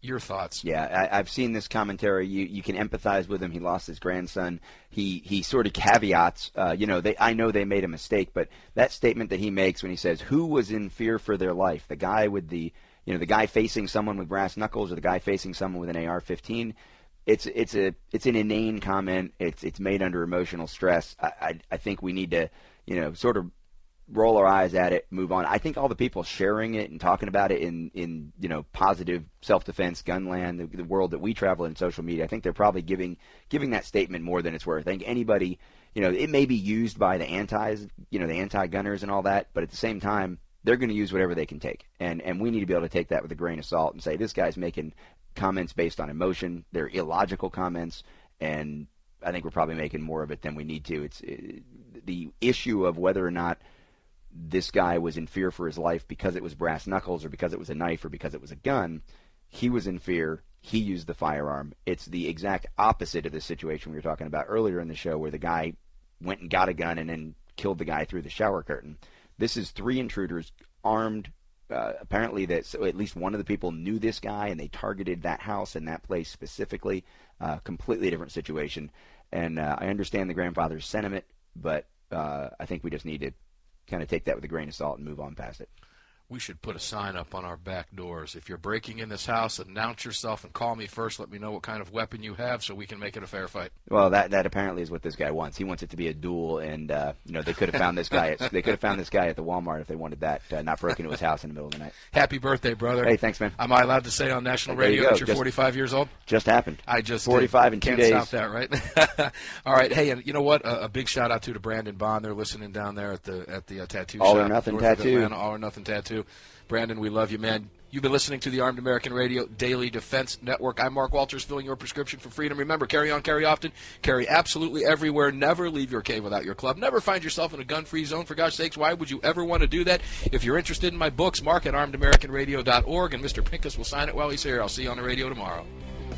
Your thoughts? Yeah, I've seen this commentary. You can empathize with him. He lost his grandson. He sort of caveats. I know they made a mistake, but that statement that he makes when he says, "Who was in fear for their life? The guy with the guy facing someone with brass knuckles, or the guy facing someone with an AR-15." It's an inane comment. It's made under emotional stress. I think we need to sort of roll our eyes at it, move on. I think all the people sharing it and talking about it in positive self-defense, gunland, the world that we travel in social media, I think they're probably giving that statement more than it's worth. I think anybody, it may be used by the anti-gunners and all that, but at the same time, they're going to use whatever they can take. And we need to be able to take that with a grain of salt and say, this guy's making comments based on emotion. They're illogical comments, and I think we're probably making more of it than we need to. It's the issue of whether or not this guy was in fear for his life because it was brass knuckles or because it was a knife or because it was a gun. He was in fear. He used the firearm. It's the exact opposite of the situation we were talking about earlier in the show where the guy went and got a gun and then killed the guy through the shower curtain. This is 3 intruders armed. Apparently, at least one of the people knew this guy, and they targeted that house and that place specifically. Completely different situation. And I understand the grandfather's sentiment, but I think we just need to kind of take that with a grain of salt and move on past it. We should put a sign up on our back doors. If you're breaking in this house, announce yourself and call me first. Let me know what kind of weapon you have so we can make it a fair fight. Well, that apparently is what this guy wants. He wants it to be a duel, and they could have found this guy. They could have found this guy at the Walmart if they wanted that. Not broke into his house in the middle of the night. Happy birthday, brother! Hey, thanks, man. Am I allowed to say on national radio that you're 45 years old? Just happened. I just 45 in 2 days. Can't stop that, right? All right. Hey, and you know what? A big shout out to Brandon Bond. They're listening down there at the tattoo shop. All or Nothing Tattoo. All or Nothing Tattoo. Brandon, we love you, man. You've been listening to the Armed American Radio Daily Defense Network. I'm Mark Walters, filling your prescription for freedom. Remember, carry on, carry often, carry absolutely everywhere. Never leave your cave without your club. Never find yourself in a gun-free zone. For God's sakes, why would you ever want to do that? If you're interested in my books, mark at armedamericanradio.org, and Mr. Pincus will sign it while he's here. I'll see you on the radio tomorrow.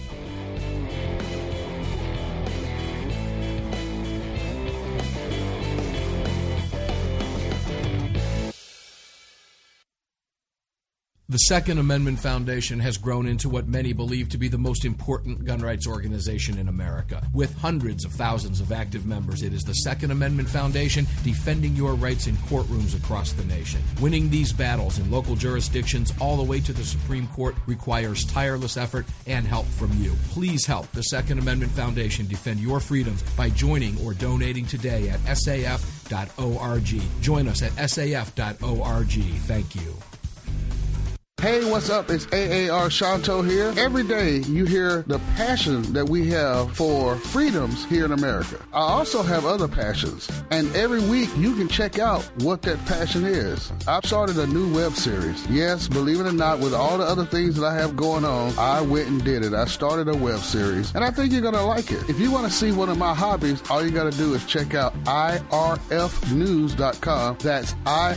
The Second Amendment Foundation has grown into what many believe to be the most important gun rights organization in America. With hundreds of thousands of active members, it is the Second Amendment Foundation defending your rights in courtrooms across the nation. Winning these battles in local jurisdictions all the way to the Supreme Court requires tireless effort and help from you. Please help the Second Amendment Foundation defend your freedoms by joining or donating today at saf.org. Join us at saf.org. Thank you. Hey, what's up? It's AAR Shanto here. Every day you hear the passion that we have for freedoms here in America. I also have other passions, and every week you can check out what that passion is. I've started a new web series. Yes, believe it or not, with all the other things that I have going on, I went and did it. I started a web series, and I think you're going to like it. If you want to see one of my hobbies, all you got to do is check out irfnews.com. That's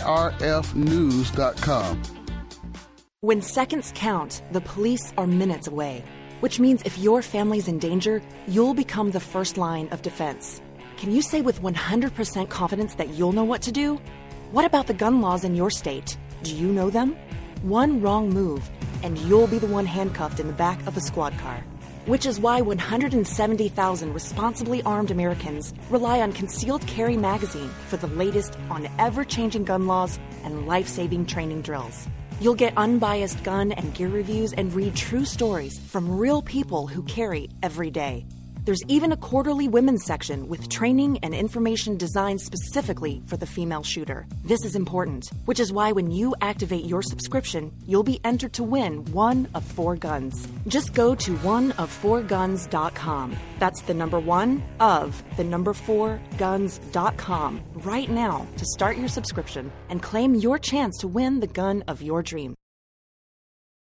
irfnews.com. When seconds count, the police are minutes away, which means if your family's in danger, you'll become the first line of defense. Can you say with 100% confidence that you'll know what to do? What about the gun laws in your state? Do you know them? One wrong move, and you'll be the one handcuffed in the back of a squad car. Which is why 170,000 responsibly armed Americans rely on Concealed Carry Magazine for the latest on ever-changing gun laws and life-saving training drills. You'll get unbiased gun and gear reviews and read true stories from real people who carry every day. There's even a quarterly women's section with training and information designed specifically for the female shooter. This is important, which is why when you activate your subscription, you'll be entered to win one of 4 guns. Just go to oneof4guns.com. That's the number 1 of the number 4guns.com right now to start your subscription and claim your chance to win the gun of your dreams.